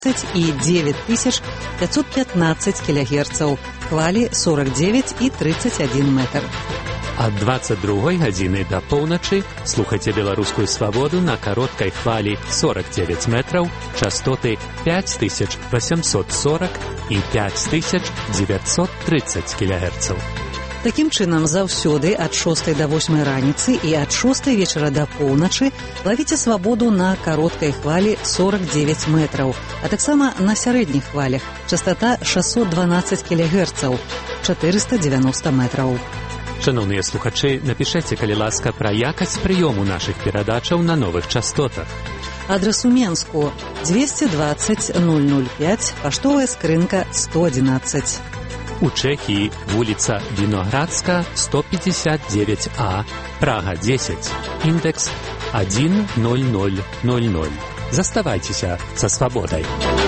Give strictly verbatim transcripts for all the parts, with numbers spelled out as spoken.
и девять тысяч пятьсот пятнадцать килогерцаў, хвалі сорок девять и тридцать один метр. Ад двадцать другой гадзіны да поўначы слухайце беларускую свабоду на кароткай хвалі сорок девять метраў, частоты пять тысяч восемьсот сорок и пять тысяч девятьсот тридцать килогерцаў. Такім чынам, заўсёды ад шостай да восьмай раніцы і ад шостай вечара да поўначы лавіце свабоду на кароткай хвалі сорок девять метраў, а таксама на сярэдніх хвалях, частота шестьсот двенадцать килогерцаў, четыреста девяносто метраў. Шановныя слухачы, напішайце, калі ласка, пра якасць прыёму нашых перадачаў на новых частотах. Адрес у Менску двести двадцать ноль ноль пять, паштовая скрынка сто одиннадцать. У Чэхіі вуліца Віноградска, сто пятьдесят девять А, Прага десять, індекс один ноль ноль ноль ноль. Заставайцеся са свабодай.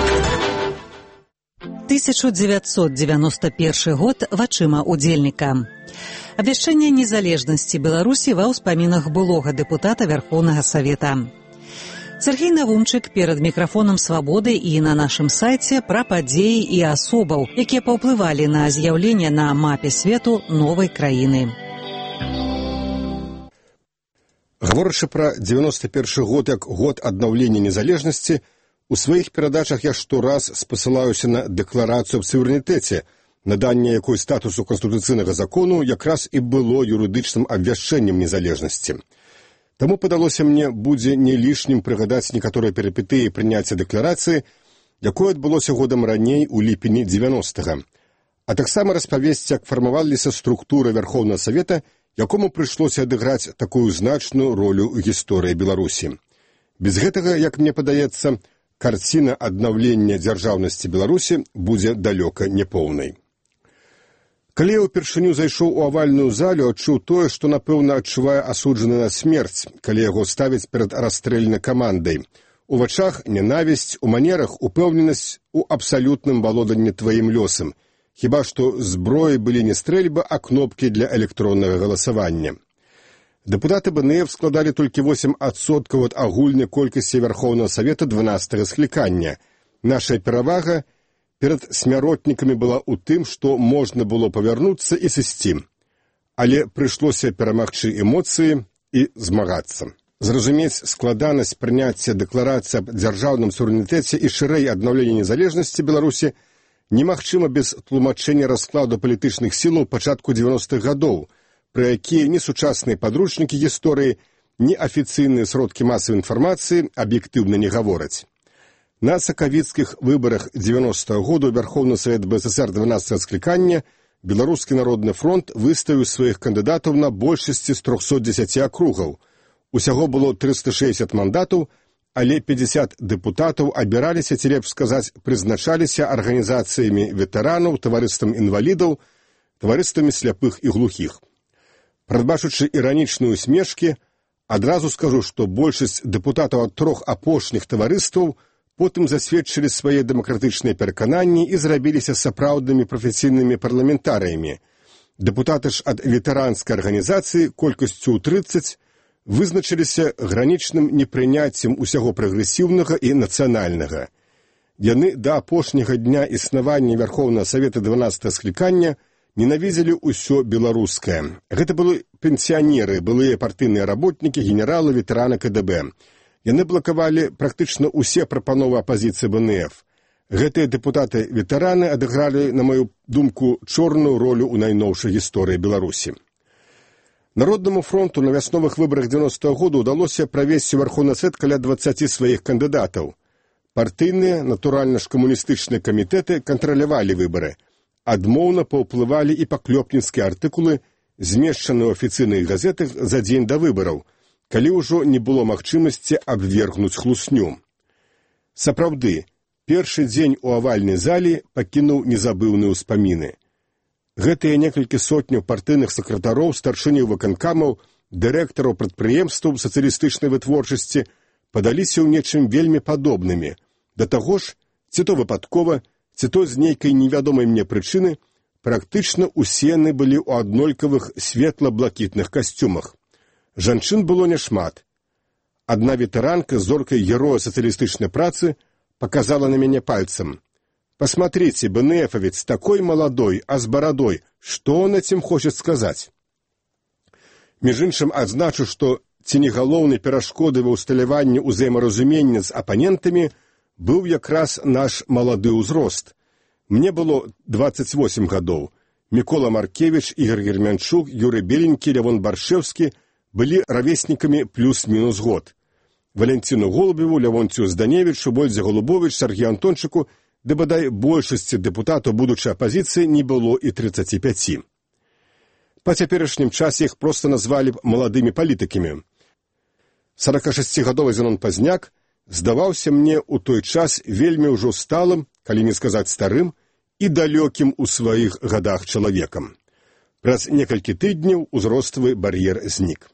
тысяча девятьсот девяносто первый год вачыма удзельніка. Абвяшчэнне незалежнасці Беларусі ва ўспамінах былога дэпутата Верхоўнага Савета. Сергей Навумчык перад мікрафонам «Свабоды» і на нашым сайце пра падзеі і асобаў, якія паўплывалі на з'яўленне на мапе свету новай краіны. Гаворачы пра девяносто первый год як год аднаўлення незалежнасці, у сваіх перадачах я штораз спасылаюся на дэкларацыю аб суверэнітэце, наданне якой статусу канстытуцыйнага закону якраз і было юрыдычным абвяшчэннем незалежнасці. Таму падалося мне, будзе не лішнім прыгадаць некаторыя перыпетыі прыняцця дэкларацыі, якое адбылося годам раней у ліпені девяностага. А таксама распавесці, як фармаваліся структуры Верхоўнага Савета, якому прыйшлося адыграць такую значную ролю ў гісторыі Беларусі. Без гэтага, як мне падаецца, карціна аднаўлення дзяржаўнасці Беларусі будзе далёка непоўнай. Калі я ўпершыню зайшоў у авальную залю, адчуў тое, што, напэўна, адчувае асуджаны на смерць, калі яго ставяць перад расстрэльнай камандай. У вачах ненавісць, у манерах упэўненасць у абсалютным валоданні тваім лёсам. Хіба што зброі былі не стрэльба, а кнопкі для электроннага галасавання. Дэпутаты БНФ складалі толькі восемь адсоткаў ад агульнай колькасці Верхоўнага Савета дванаццатага склікання. Наша перавага перад смяротнікамі была ў тым, што можна было павярнуцца і сысці. Але прыйшлося перамагчы эмоцыі і змагацца. Зразумець складанасць прыняцця дэкларацыі аб дзяржаўным суверэнітэце і шырэй аднаўлення незалежнасці Беларусі немагчыма без тлумачэння раскладу палітычных сілаў пачатку девяностых гадоў, пра якія ні сучасныя падручнікі гісторыі, ні афіцыйныя сродкі масавай інфармацыі аб'ектыўна не гавораць. На сакавіцкіх выбарах девяностага году Верхоўны Савет БССР дванаццатага склікання Беларускі народны фронт выставіў сваіх кандыдатаў на большасці з трохсот дзесяці акругаў. Усяго было трыста шэсцьдзесят мандатаў, але пятьдесят дэпутатаў абіраліся, ці лепш сказаць, прызначаліся арганізацыямі ветэранаў, таварыствам інвалідаў, таварыствамі сляпых і глухіх. Прадбачучы іранічныя усмешкі, адразу скажу, што большасць дэпутатаў ад трох апошніх таварыстваў потым засведчылі свае дэмакратычныя перакананні і зрабіліся сапраўднымі прафесійнымі парламентарыямі. Дэпутаты ж ад ветэранскай арганізацыі колькасцю ў трыццаць вызначыліся гранічным непрыняццем усяго прагрэсіўнага і нацыянальнага. Яны да апошняга дня існавання Верхоўнага Савета дванаццатага склікання ненавідзелі ўсё беларускае. Гэта былі пенсіянеры, былыя партыйныя работнікі, генералы, ветэраны КДБ. Яны блакавалі практычна ўсе прапановы апазіцыі БНФ. Гэтыя дэпутаты-ветэраны адыгралі, на маю думку, чорную ролю ў найноўшай гісторыі Беларусі. Народнаму фронту на вясновых выбарах девяностага года ўдалося правесці Верхоўны Савет каля дваццаці сваіх кандыдатаў. Партыйныя, натуральна ж камуністычныя камітэты кантралявалі выбары. Адмоўна паўплывалі і паклёпніцкія артыкулы, змешчаныя ў афіцыйных газетах за дзень да выбараў, калі ўжо не было магчымасці абвергнуць хлусню. Сапраўды, першы дзень у авальнай залі пакінуў незабыўныя ўспаміны. Гэтыя некалькі сотняў партыйных сакратароў, старшыняў выканкамаў, дырэктараў прадпрыемстваў сацыялістычнай вытворчасці падаліся ў нечым вельмі падобнымі. Да таго ж, ці то выпадкова, ці то з нейкай невядомай мне прычыны, практычна усе яны былі ў аднолькавых светла-блакітных касцюмах. Жанчын было няшмат. Адна ветэранка з зоркай героя сацыялістычнай працы показала на меня пальцем. «Посмотрите, БНФовец такой молодой, а с бородой. Что он этим хочет сказать?» Між іншым, адзначу, што ці не галоўнай перашкодай ва ўсталяванні ўзаемаразумення з апанентамі быў якраз наш малады ўзрост. Мне было дваццаць восем гадоў. Мікола Маркевіч, Ігор Гермянчук, Юрый Беленькі, Лявон Баршэўскі былі равеснікамі плюс-мінус год. Валентину Голубеву, Лявонцію Зданевічу, Больдзе Голубович, Сергею Антончыку, ды бадай большасці дэпутатаў будучай апазіцыі не было і трыццаці пяці. Па цяперашнім часе іх проста назвалі б маладымі палітыкамі. саракашасцігадовы Зенон Пазняк здаваўся мне ў той час вельмі ўжо сталым, калі не сказаць старым, і далёкім у сваіх гадах чалавекам. Праз некалькі тыдняў узроставы бар'ер знік.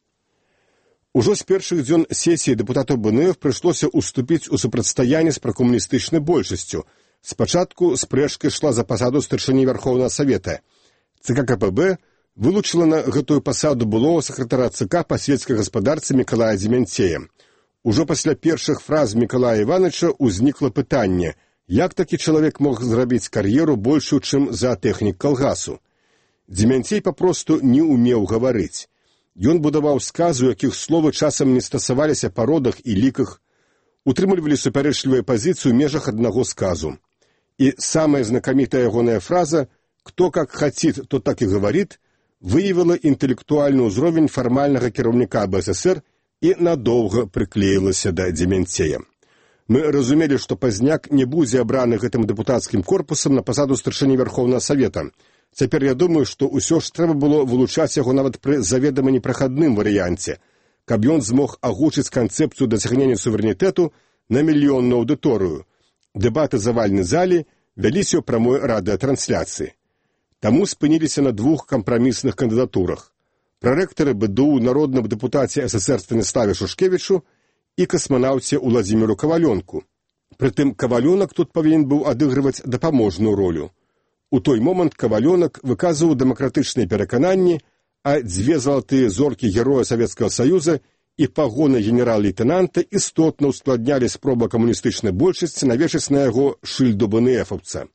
Ужо з першых дзён сесіі дэпутатаў БНФ прыйшлося ўступіць у супрацьстаянне з пракомуністычнай большасцю. Спачатку спрэчка ішла за пасаду старшыні Вярхоўнага Савета. ЦК КПБ вылучыла на гэтую пасаду былога сакратара ЦК па сельскай гаспадарцы Мікалая Дземянцея. Ужо пасля першых фраз Мікалая Івановича ўзнікла пытанне, як такі чалавек мог зрабіць кар'еру большую, чым за тэхнік калгасу. Дземянцей папросту не ўмеў гаварыць. Ён будаваў сказы, у якіх словы часам не стасаваліся па родах і ліках, утрымлівалі супярэчлівыя пазіцыі ў межах аднаго сказу. І самая знакамітая ягоная фраза «Кто как хотит, то так и говорит» выявіла інтэлектуальны ўзровень фармальнага кіраўніка БССР і надоўга прыклеілася да Дземянцея. Мы разумелі, што Пазняк не будзе абраны гэтым дэпутацкім корпусам на пасаду старшыні Вярхоўнага Савета. Цяпер я думаю, што ўсё ж трэба было вылучаць яго нават пры заведама непрахадным варыянце, каб ён змог агучыць канцэпцыю дасягнення суверэнітэту на мільённую аўдыторыю. Дэбаты за вальнай залі вяліся ў прамой радыётрансляцыі. Таму спыніліся на двух кампрамісных кандыдатурах. Прарэктары БДУ народным дэпутаце СССР Станіславе Шушкевічу і касманаўце Уладзіміру Кавалёнку. Прытым Кавалёнак тут павінен быў адыгрываць дапаможную ролю. У той момант Кавалёнак выказваў дэмакратычныя перакананні, а дзве залатыя зоркі героя Савецкага Саюза і пагоны генерал-лейтэнанта істотна ускладнялі спробу камуністычнай большасці навешаць на яго шыльду БНФаўца.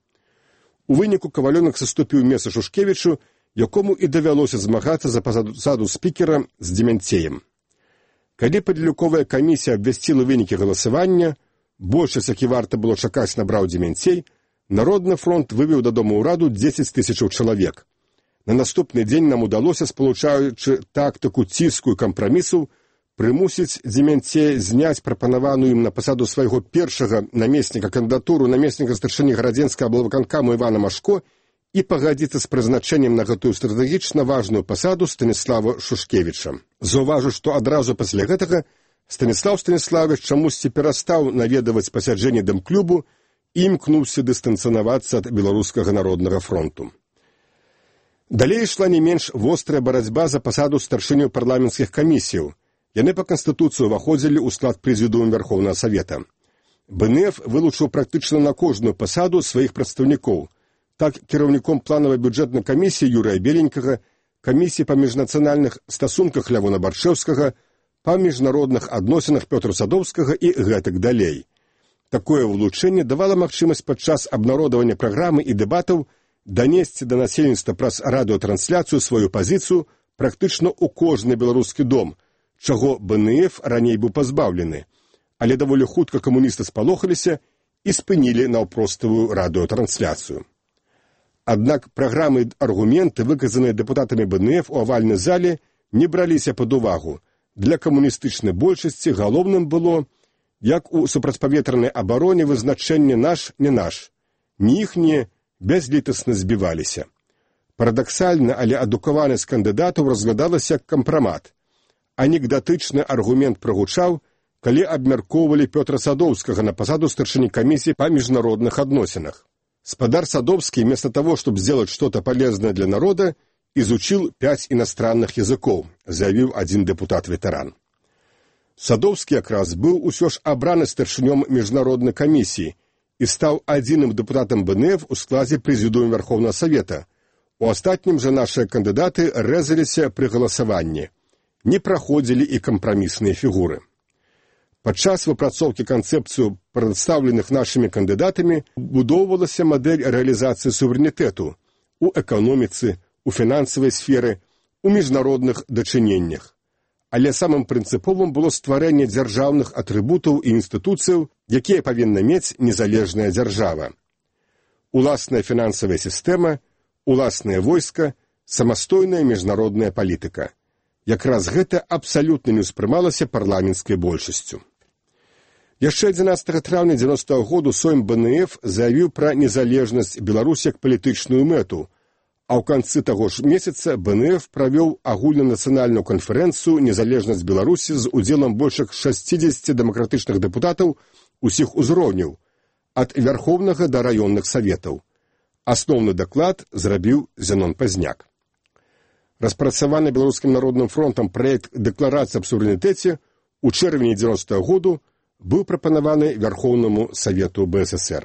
У выніку Кавалёнак саступіў месца Шушкевічу, якому і давялося змагацца за пасаду спікера з Дземянцеем. Калі падліковая камісія абвясціла вынікі галасавання, большасць, які варта было чакаць, набраў Дземянцей, Народны фронт вывеў дадому ўраду дзесяць тысячаў чалавек. На наступны дзень нам удалося, спалучаючы тактыку ціску і кампрамісаў, прымусіць Дземянцея зняць прапанаваную ім на пасаду свайго першага намесніка кандыдатуру намесніка старшыні гарадзенскага аблвыканкаму Івана Машко і пагадзіцца з прызначэннем на гэтую стратэгічна важную пасаду Станіслава Шушкевіча. Заўважу, што адразу пасля гэтага Станіслав Станіславович чамусьці перастаў наведаваць пасяджэнні дэмклубу і імкнуўся дыстанцыянавацца ад беларускага народнага фронту. Далей ішла не менш вострая барацьба за пасаду старшыню парламенцкіх камісіяў. Яны па канстытуцыі ўваходзілі ў склад прэзідыума Вярхоўнага Савета. БНФ вылучыў практычна на кожную пасаду сваіх прадстаўнікоў. Так, кіраўніком планавай бюджэтнай камісіі Юрыя Беленькага, камісіі па міжнацыянальных стасунках Лявона Баршэўскага, па міжнародных адносінах Пётра Садоўскага і гэтак далей. Такое вылучэнне давала магчымасць падчас абнародавання праграмы і дэбатаў данесці да насельніцтва праз радыётрансляцыю сваю пазіцыю практычна ў кожны беларускі дом, чаго БНФ раней быў пазбаўлены, але даволі хутка камуністы спалохаліся і спынілі наўпроставую радыётрансляцыю. Аднак праграмы і аргументы, выказаныя дэпутатамі БНФ у авальнай зале, не браліся пад увагу. Для камуністычнай большасці галоўным было, як у супрацьпаветранай абароне, вызначэнне «наш, не наш». Ні іхнія бязлітасна збіваліся. Парадаксальна, але адукаванасць кандыдатаў разглядалася як кампрамат. Анекдатычны аргумент прагучаў, калі абмяркоўвалі Пётра Садоўскага на пасаду старшыні камісіі па міжнародных адносінах. Спадар Садовский, вместо того, чтобы сделать что-то полезное для народа, изучил пять иностранных языков, заявил один депутат-ветеран. Садовский якраз быў усё ж абраны старшынём міжнароднай камісіі і стаў адзіным дэпутатам БНФ у складзе прэзідыума Вярхоўнага Савета. У астатнім жа нашыя кандыдаты рэзаліся пры галасаванні. Не праходзілі і кампрамісныя фігуры. Падчас выпрацоўкі канцэпцыю прадстаўленых нашымі кандыдатамі будоўвалася мадэль рэалізацыі суверэнітэту у эканоміцы, у фінансавай сферы, у міжнародных дачыненнях. Але самым прынцыповым было стварэнне дзяржаўных атрыбутаў і інстытуцыяў, якія павінна мець незалежная дзяржава. Уласная фінансавая сістэма, уласнае войска, самастойная міжнародная палітыка. Якраз гэта абсалютна не ўспрымалася парламенцкай большасцю. Яшчэ адзінаццатага траўня дзевяностага году Сойм бэ эн эф заявіў пра незалежнасць Беларусі як палітычную мэту, а ў канцы таго ж месяца бэ эн эф правёў агульнанацыянальную канферэнцыю «Незалежнасць Беларусі» з удзелам больш як шасцідзесяці дэмакратычных дэпутатаў усіх узроўняў, ад вярхоўнага да раённых саветаў. Асноўны даклад зрабіў Зенон Пазняк. Распрацаваны Беларускім народным фронтам праект дэкларацыі аб суверэнітэце ў чэрвені дзевяностага году быў прапанаваны Вярхоўнаму Савету бэ эс эс эр.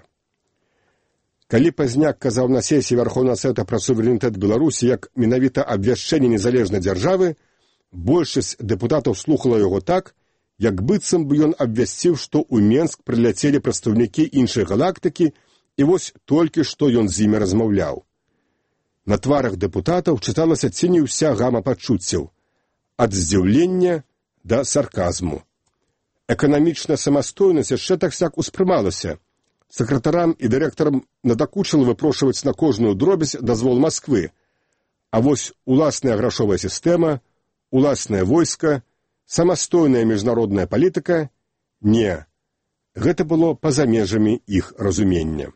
Калі Пазняк казаў на сесіі Вярхоўнага Савета пра суверэнітэт Беларусі як менавіта абвяшчэнне незалежнай дзяржавы, большасць дэпутатаў слухала яго так, як быццам бы ён абвясціў, што ў Менск прыляцелі прадстаўнікі іншай галактыкі, і вось толькі што ён з імі размаўляў. На тварах дэпутатаў чыталася ці не ўся гама пачуццяў, ад здзіўлення да сарказму. Эканамічная самастойнасць яшчэ так-сяк успрымалася. Сакратарам і дырэктарам надакучыла выпрошваць на кожную дробязь дазвол Масквы. А вось уласная грашовая сістэма, уласнае войска, самастойная міжнародная палітыка – не. Гэта было па-за межамі іх разумення.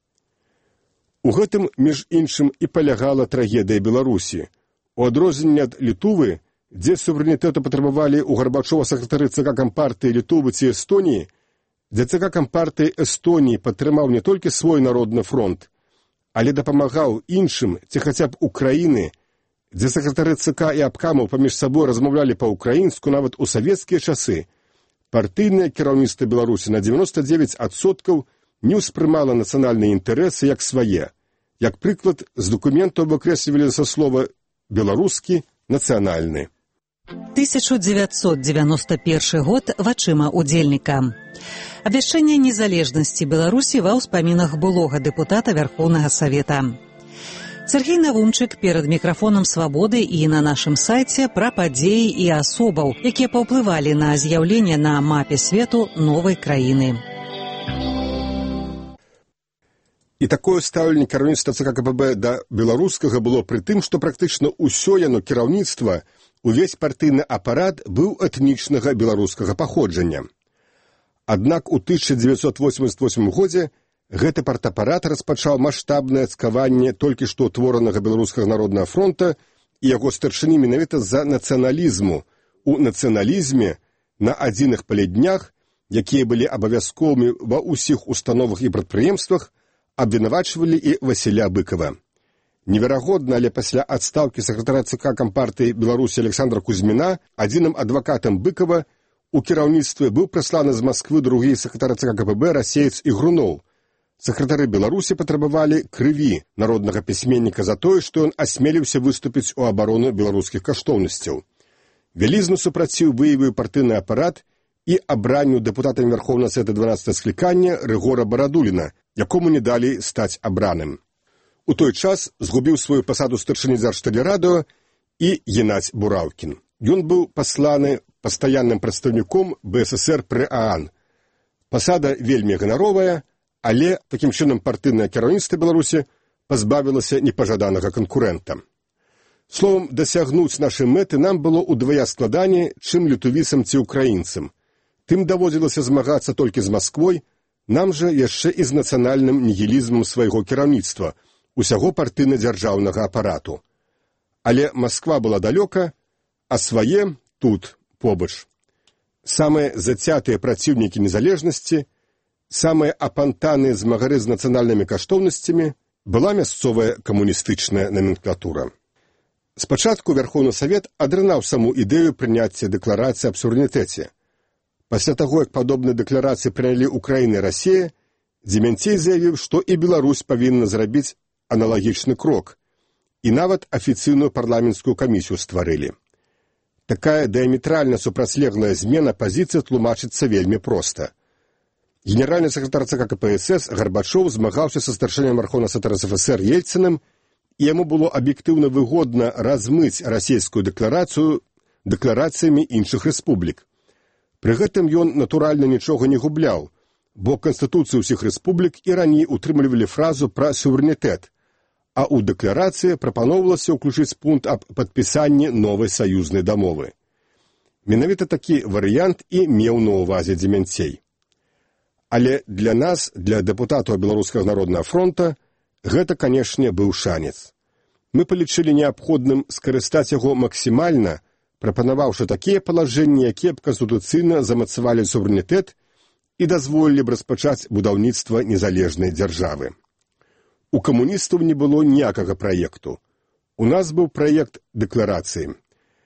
У гэтым, між іншым, і палягала трагедыя Беларусі. У адрозненне ад Літувы, дзе суверэнітэту патрабавалі ў Гарбачова сакратары ЦК Кампартыі Літувы ці Эстоніі, дзе ЦК Кампартыі Эстоніі падтрымаў не толькі свой народны фронт, але дапамагаў іншым ці хаця б Украіны, дзе сакратары ЦК і абкамаў паміж сабой размаўлялі па-ўкраінску нават у савецкія часы, партыйнае кіраўніцтва Беларусі на дзевяноста дзевяць адсоткаў не ўспрымала нацыянальныя інтарэсы як свае. Як прыклад, з дакументаў выкрэслівалі са слова «беларускі нацыянальны». тысяча дзевяцьсот дзевяносто першы год вачыма удзельніка. Абвяшчэнне незалежнасці Беларусі ва ўспамінах былога дэпутата Вярхоўнага Савета. Сергей Навунчык перад мікрафонам «Свабоды» і на нашым сайце пра падзеі і асобаў, якія паўплывалі на з'яўленне на мапе свету новай краіны. І такое стаўленне кіраўніцтва ЦК ка пэ бэ да беларускага было пры тым, што практычна ўсё яно кіраўніцтва, увесь партыйны апарат быў этнічнага беларускага паходжання. Аднак у тысяча дзевяцьсот восемьдесят восьмым годзе гэты партапарат распачаў маштабнае цкаванне толькі што ўтворанага беларускага народнага фронта і яго старшыні менавіта з-за нацыяналізму. У нацыяналізме на адзіных паляднях, якія былі абавязковымі ва ўсіх установах і прадпрыемствах, абвінавачвалі і Васіля Быкова. Неверагодна, але пасля адстаўкі сакратара ЦК Кампартыі Беларусі Александра Кузьміна адзіным адвакатам Быкова у кіраўніцтве быў прысланы з Масквы другі сакратар ЦК ка пэ бэ Расеец Ігруноў. Сакратары Беларусі патрабавалі крыві народнага пісьменніка за тое, што ён асмеліўся выступіць у абарону беларускіх каштоўнасцяў. Вялізны супраціў выявіў партыйны апарат і абранню дэпутатам Вярхоўнага Савета дванаццатага склікання Рыгора Барадуліна, якому не далі стаць абраным. У той час згубіў сваю пасаду старшыні Дзяржтэлерадыё і Геннадзь Бураўкін. Ён быў пасланы пастаянным прадстаўніком бэ эс эс эр пры ААН. Пасада вельмі ганаровая, але такім чынам партыйнае кіраўніцтва Беларусі пазбавілася непажаданага канкурэнта. Словам, дасягнуць нашай мэты нам было ўдвая складаней, чым літувіцам ці украінцам. Тым даводзілася змагацца толькі з Масквой, нам жа яшчэ і з нацыянальным нігілізмам свайго кіраўніцтва, усяго партыйна-дзяржаўнага апарату. Але Масква была далёка, а свае тут, побач. Самыя зацятыя праціўнікі незалежнасці, самыя апантаныя змагары з нацыянальнымі каштоўнасцямі была мясцовая камуністычная номенклатура. Спачатку Вярхоўны Савет адрынаў саму ідэю прыняцця дэкларацыі аб суверэнітэце. Пасля таго, як падобныя дэкларацыі прынялі Украіна і Расія, Дземянцей заявіў, што і Беларусь павінна зрабіць аналагічны крок, і нават афіцыйную парламенцкую камісію стварылі. Такая дыаметральна супрацьлеглая змена пазіцыі тлумачыцца вельмі проста. Генеральны сакратар ЦК КПСС Гарбачоў змагаўся са старшынём Верховнага Савета РСФСР Ельцыным, і яму было аб'ектыўна выгодна размыць расійскую дэкларацыю дэкларацыямі іншых рэспублік. Пры гэтым ён, натуральна, нічога не губляў, бо канстытуцыі ўсіх рэспублік і раней утрымлівалі фразу пра суверэнітэт, а ў дэкларацыі прапаноўвалася ўключыць пункт аб падпісанні новай саюзнай дамовы. Менавіта такі варыянт і меў на ўвазе Дземянцей. Але для нас, для дэпутатаў Беларускага народнага фронта, гэта, канешне, быў шанец. Мы палічылі неабходным скарыстаць яго максімальна, прапанаваўшы такія палажэнні, якія б канстытуцыйна замацавалі суверэнітэт і дазволілі б распачаць будаўніцтва незалежнай дзяржавы. У камуністаў не было ніякага праекту. У нас быў праект дэкларацыі.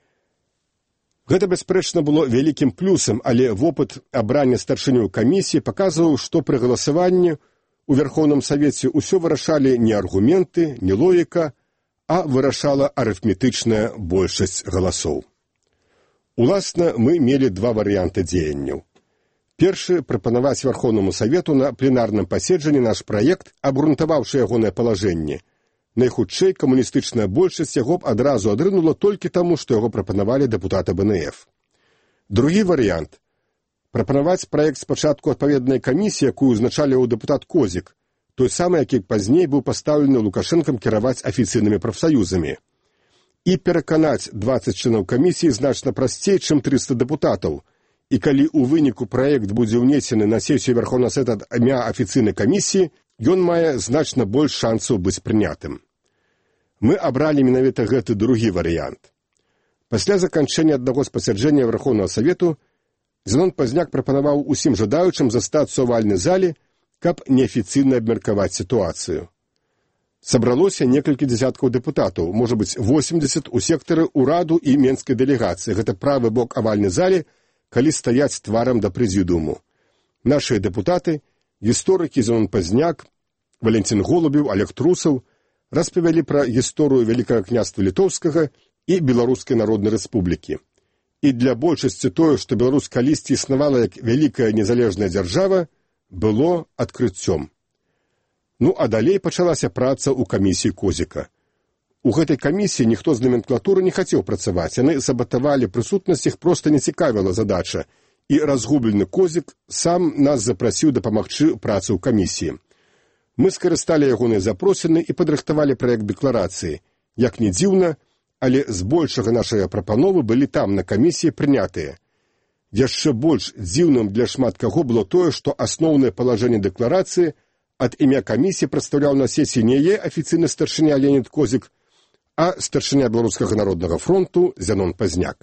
Гэта, бясспрэчна, было вялікім плюсам, але вопыт абрання старшынёў камісіі паказваў, што пры галасаванні у Верховным Савеце ўсё вырашалі не аргументы, не логіка, а вырашала арыфметычная большасць галасоў. Уласна, мы мелі два варыянты дзеянняў. Першы – прапанаваць Верховнаму Савету на пленарным паседжанні наш праект, абгрунтаваўшы ягонае палажэнне. Найхутчэй камуністычная большасць яго б адразу адрынула толькі таму, што яго прапанавалі дэпутаты Б Н Ф. Другі варыянт – прапанаваць праект спачатку адпаведнай камісіі, якую узначаліў дэпутат Козік, той самы, які пазней быў пастаўлены Лукашэнкам кіраваць афіцыйнымі прафсаюзамі. І пераканаць дваццаць членаў камісіі значна прасцей, чым трыста дэпутатаў. І калі ў выніку праект будзе ўнесены на сесію Верховнага Савета ад імя афіцыйнай камісіі, ён мае значна больш шансаў быць прынятым. Мы абралі менавіта гэты другі варыянт. Пасля заканчэння аднаго з пасяджэння Верховнага Савету Зенон Пазняк прапанаваў усім жадаючым застацца ў вальнай зале, каб неафіцыйна абмеркаваць сітуацыю. Сабралося некалькі дзясяткаў дэпутатаў, можа быць, восемдзесят у сектары ўраду і менскай дэлегацыі. Гэта правы бок авальнай залі, калі стаяць тварам да прэзідыуму. Нашыя дэпутаты, гісторыкі Зенон Пазняк, Валентин Голубеў, Олег Трусаў распавялі пра гісторыю Вялікага княства Літоўскага і Беларускай Народнай Рэспублікі. І для большасці тое, што Беларусь калісьці існавала як вялікая незалежная дзяржава, было адкрыццём. Ну, а далей пачалася праца ў камісіі Козіка. У гэтай камісіі ніхто з номенклатуры не хацеў працаваць, яны сабатавалі прысутнасць, іх проста не цікавіла задача, і разгублены Козік сам нас запрасіў дапамагчы працы ў камісіі. Мы скарысталі ягоныя запросіны і падрыхтавалі праект дэкларацыі. Як не дзіўна, але збольшага нашыя прапановы былі там, на камісіі, прынятыя. Яшчэ больш дзіўным для шмат каго было тое, што асноўнае палажэнне дэкларацыі ад імя камісіі прадстаўляў на сесіі не яе афіцыйны старшыня Леонід Козік, а старшыня Беларускага народнага фронту Зенон Пазняк.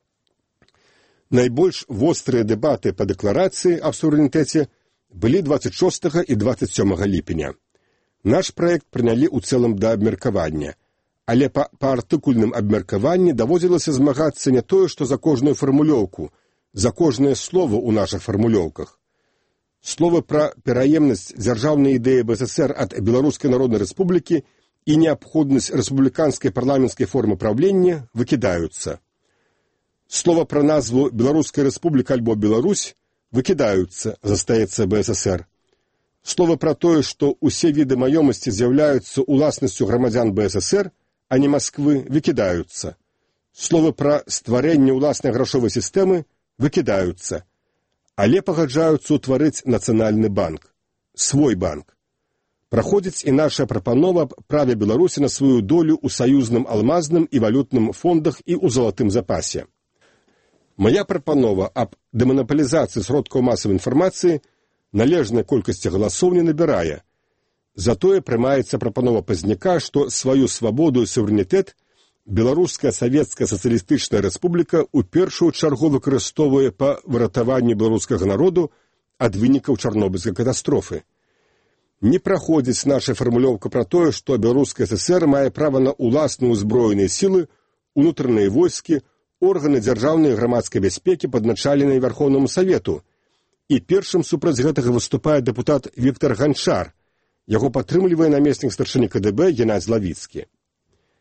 Найбольш вострыя дэбаты па дэкларацыі аб суверэнітэце былі дваццаць шостага і дваццаць сёмага ліпеня. Наш праект прынялі ў цэлым да абмеркавання, але па, па артыкульным абмеркаванні даводзілася змагацца не тое, што за кожную фармулёўку, за кожнае слово ў нашых фармулёўках. Словы пра пераемнасць дзяржаўнай ідэі Б С С Р ад Беларускай Народнай Рэспублікі і неабходнасць рэспубліканскай парламенцкай формы правлення выкідаюцца. Слова пра назву Беларуская Рэспубліка альбо Беларусь выкідаюцца, застаецца Б С С Р. Слова пра тое, што ўсе віды маёмасці з'яўляюцца уласнасцю грамадзян Б С С Р, а не Масквы, выкідаюцца. Словы пра стварэнне ўласнай грашовай сістэмы выкідаюцца. Але пагаджаюцца ўтварыць нацыянальны банк, свой банк. Праходзіць і наша прапанова аб праве Беларусі на сваю долю ў саюзным алмазным і валютным фондах і ў залатым запасе. Мая прапанова аб дэманапалізацыі сродкаў масавай інфармацыі належнай колькасці галасоў не набірае. Затое прымаецца прапанова Пазняка, што сваю свабоду і суверэнітэт Беларуская Савецкая Сацыялістычная Рэспубліка ў першую чаргу выкарыстоўвае па выратаванню беларускага народу ад вынікаў Чарнобыльскай катастрофы. Не праходзіць наша фармулёўка пра тое, што Беларуская С С Р мае права на ўласныя ўзброеныя сілы, унутраныя войскі, органы дзяржаўнай грамадскай бяспекі падначаленыя Верховнаму Савету. І першым супраць гэтага выступае дэпутат Віктар Ганчар. Яго падтрымлівае намеснік старшыні К Д Б Геннадзь Лавіцкі.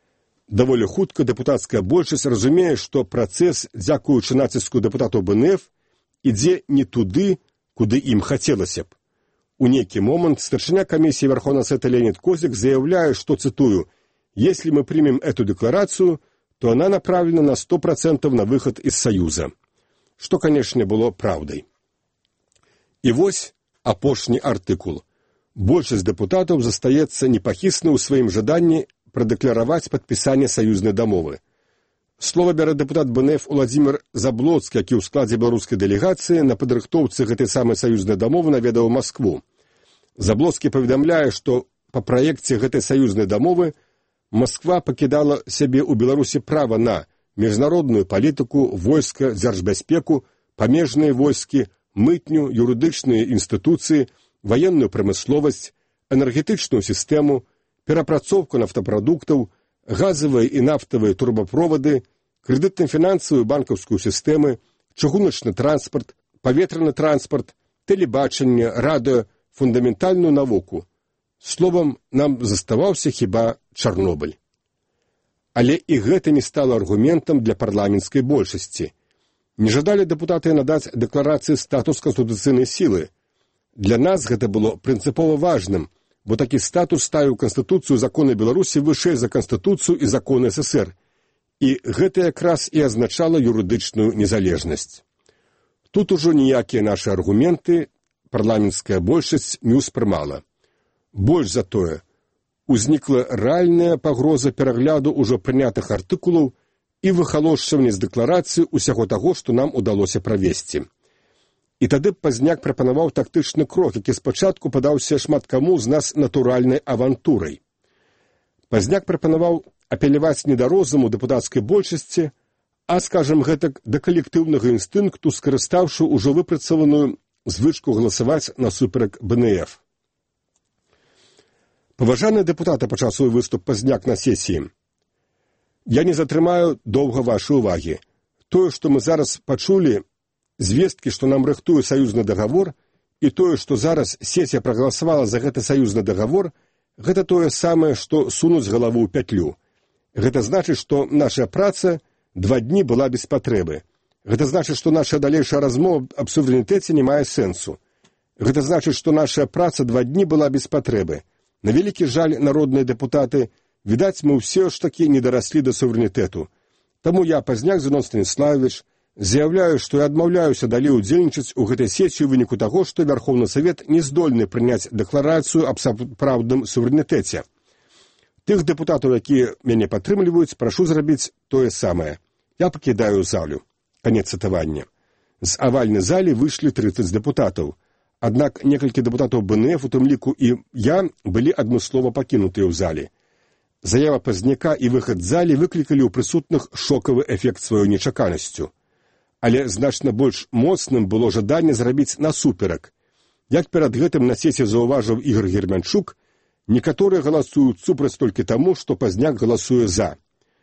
Даволі хутка дэпутацкая большасць разумее, што працэс, дзякуючы націску дэпутатаў БНФ, ідзе не туды, куды ім хацелася б. У нейкі момент старшыня комиссии Верховного Совета Леонид Козик заявляет, что, цитую, «Если мы примем эту декларацию, то она направлена на сто процентов на выход из Союза». Что, конечно, было правдой. И вось апошні артыкул. Большасць дэпутатаў застаецца непахісна ў сваім жаданні прадэклараваць падпісанне саюзнай дамовы. Слова бярэ дэпутат БНФ Уладзімір Заблоцкі, які ў складзе беларускай дэлегацыі на падрыхтоўцы гэтай самай саюзнай дамовы наведаў Маскву. Заблоцкі паведамляе, што па праекце гэтай саюзнай дамовы Масква пакідала сябе ў Беларусі права на міжнародную палітыку, войска, дзяржбяспеку, памежныя войскі, мытню, юрыдычныя інстытуцыі, ваенную прамысловасць, энергетычную сістэму, перапрацоўку нафтапрадуктаў, газавыя і нафтавыя турбапровады, крэдытна-фінансавую банкаўскую сістэмы, чыгуначны транспарт, паветраны транспарт, тэлебачанне, радыё, фундаментальную навуку. Словам, нам заставаўся хіба Чарнобыль. Але і гэта не стала аргументам для парламенцкай большасці. Не жадалі дэпутаты надаць дэкларацыі статус канстытуцыйнай сілы. Для нас гэта было прынцыпова важным, бо такі статус ставіў Канстытуцыю законы Беларусі вышэй за Канстытуцыю і законы СССР. І гэта якраз і азначала юрыдычную незалежнасць. Тут ужо ніякія нашы аргументы парламенцкая большасць не ўспрымала. Больш за тое, узнікла рэальная пагроза перагляду ўжо прынятых артыкулаў і выхалошчвання з дэкларацыі ўсяго таго, што нам удалося правесці. І тады Пазняк прапанаваў тактычны крок, які спачатку падаўся шмат каму з нас натуральнай авантурай. Пазняк прапанаваў апеляваць не да розуму дэпутацкай большасці, а, скажам гэтак, да калектыўнага інстынкту, скарыстаўшы ўжо выпрацаваную звычку галасаваць насуперак БНФ. Паважаныя дэпутаты, пачаў свой выступ Пазняк на сесіі. Я не затрымаю доўга вашай увагі. Тое, што мы зараз пачулі, звесткі, што нам рыхтуе саюзны дагавор, і тое, што зараз сесія прагаласавала за гэты саюзны дагавор, гэта тое самае, што сунуць галаву ў пятлю. Гэта значыць, што наша праца два дні была без патрэбы. Гэта значыць, што наша далейшая размова аб суверэнітэце не мае сэнсу. Гэта значыць, што наша праца два дні была без патрэбы. На вялікі жаль, народныя дэпутаты, відаць, мы ўсе ж такі не дараслі да суверэнітэту. Таму я, Пазняк Зенон Станіславович, заяўляю, што я адмаўляюся далей удзельнічаць у гэтай сесіі ў выніку таго, што Верховны Савет не здольны прыняць дэкларацыю аб сапраўдным суверэнітэце. Тых дэпутатаў, якія мяне падтрымліваюць, прашу зрабіць тое самае. Я пакідаю залю. Канец цытавання. З авальнай залі выйшлі трыццаць дэпутатаў. Аднак некалькі дэпутатаў БНФ, у тым ліку і я, былі адмыслова пакінутыя ў зале. Заява Пазняка і выхад з залі выклікалі ў прысутных шокавы эфект сваёй нечаканасцю. Але значна больш моцным было жаданне зрабіць насуперак. Як перад гэтым на сесіі заўважыў Ігор Германчук, некаторыя галасуюць супраць толькі таму, што Пазняк галасуе за.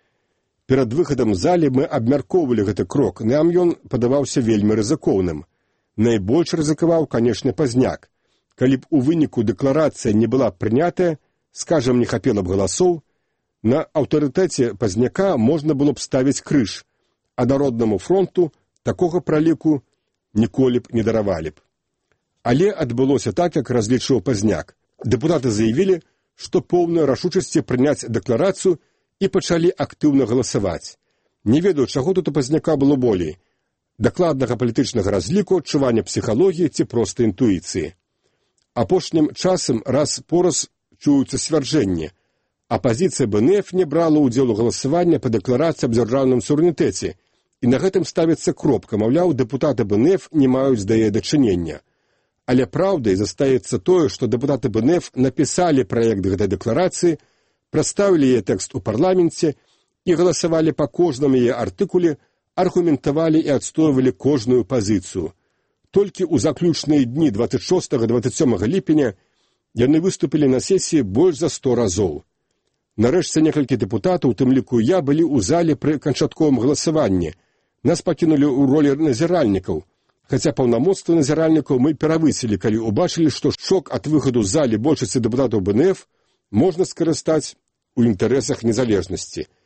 Перад выхадам з залі мы абмяркоўвалі гэты крок, нам ён падаваўся вельмі рызыкоўным. Найбольш рызыкаваў, канешне, Пазняк. Калі б у выніку дэкларацыя не была прынятая, скажам, не хапела б галасоў, на аўтарытэце Пазняка можна было б ставіць крыж, а Народнаму фронту такога праліку ніколі б не даравалі б. Але адбылося так, як разлічваў Пазняк. Дэпутаты заявілі, што поўная рашучасці прыняць дэкларацыю і пачалі актыўна галасаваць. Не ведаю, чаго тут у Пазняка было болей. Дакладнага палітычнага разліку, адчування псіхалогіі ці проста інтуіцыі. Апошнім часам раз-пораз чуюцца сцвярджэнні. Апазіцыя БНФ не брала ўдзел у галасаванні па дэкларацыі аб дзяржаўным суверэнітэце, і на гэтым ставіцца кропка, маўляў, дэпутаты БНФ не маюць да яе дачынення. Але праўдай застаецца тое, што дэпутаты БНФ напісалі праект гэтай дэкларацыі, прадставілі яе тэкст у парламенце і галасавалі па кожнаму яе артыкуле, аргументавалі і адстойвалі кожную пазіцыю. Толькі ў заключныя дні дваццаць шостага - дваццаць сёмага ліпеня яны выступілі на сесіі больш за сто разоў. Нарэшце некалькі дэпутатаў, у тым ліку я, былі ў зале пры канчатковым галасаванні. Нас пакінулі ў ролі назіральнікаў. Хаця паўнамоцтвы назіральнікаў мы перавысілі, калі ўбачылі, што шок ад выхаду з залі большасці дэпутатаў БНФ можна скарыстаць у інтарэсах незалежнасці.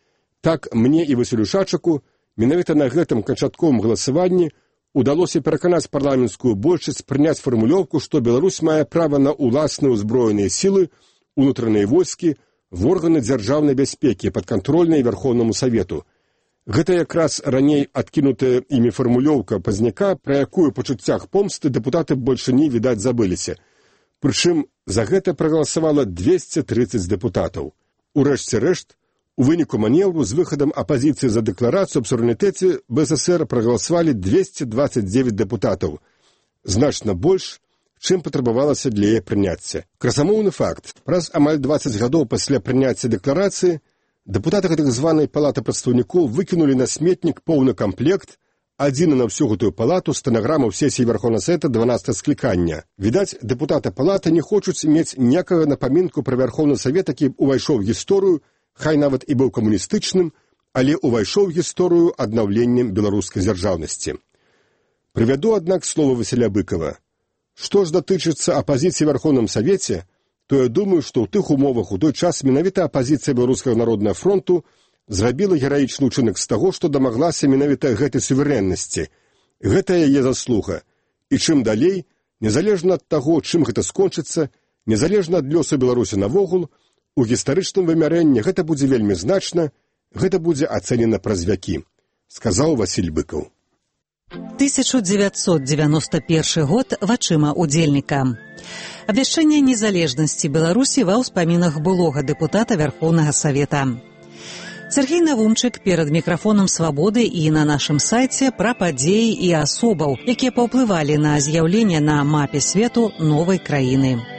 Так мне і Васілю Шачаку менавіта на гэтым канчатковым галасаванні удалося пераканаць парламенцкую большасць прыняць фармулёўку, што Беларусь мае права на ўласныя ўзброеныя сілы, унутраныя войскі, в органы дзяржаўнай бяспекі падкантрольнай Верховнаму Савету. Гэта якраз раней адкінутая імі фармулёўка Пазняка, пра якую пачуццях помсты дэпутаты больше не, відаць, забыліся. Прычым за гэта прагаласавала двесце трыццаць дэпутатаў. Урэшце рэшт, у выніку манеўру з выхадам апазіцыі за дэкларацыю аб суверэнітэце БССР прагаласавалі двесце дваццаць дзевяць дэпутатаў. Значна больш, чым патрабавалася для яе прыняцця. Красамоўны факт. Праз амаль дваццаць гадоў пасля прыняцця дэкларацыі дэпутаты гэтых званай палаты прадстаўнікоў выкінулі на сметнік поўны камплект, адзіны на ўсю гэтую палату, стэнаграму сесіі Верховнага Савета дванаццатага склікання. Відаць, дэпутаты палаты не хочуць мець ніякага напамінку пра Верховны Савет, які увайшоў у гісторыю, хай нават і быў камуністычным, але увайшоў у гісторыю аднаўленнем беларускай дзяржаўнасці. Прывяду, аднак, слова Васіля Быкова. Што ж датычыцца апазіцыі Верховным Савеце, то я думаю, што ў тых умовах у той час менавіта апазіцыя Беларускага народнага фронту зрабіла гераічны ўчынак з таго, што дамаглася менавіта гэтай суверэннасці. Гэта яе заслуга. І чым далей, незалежна ад таго, чым гэта скончыцца, незалежна ад лёсу Беларусі навогул, у гістарычным вымярэнні гэта будзе вельмі значна, гэта будзе ацэнена праз вякі, сказаў Васіль Быкаў. тысяча дзевяцьсот девяносто первый год вачыма удзельніка. Абвяшчэнне незалежнасці Беларусі ва ўспамінах былога дэпутата Верховнага Савета. Сергей Навумчык перад мікрафонам «Свабоды» і на нашым сайце пра падзеі і асобаў, якія паўплывалі на з'яўленне на мапе свету новай краіны.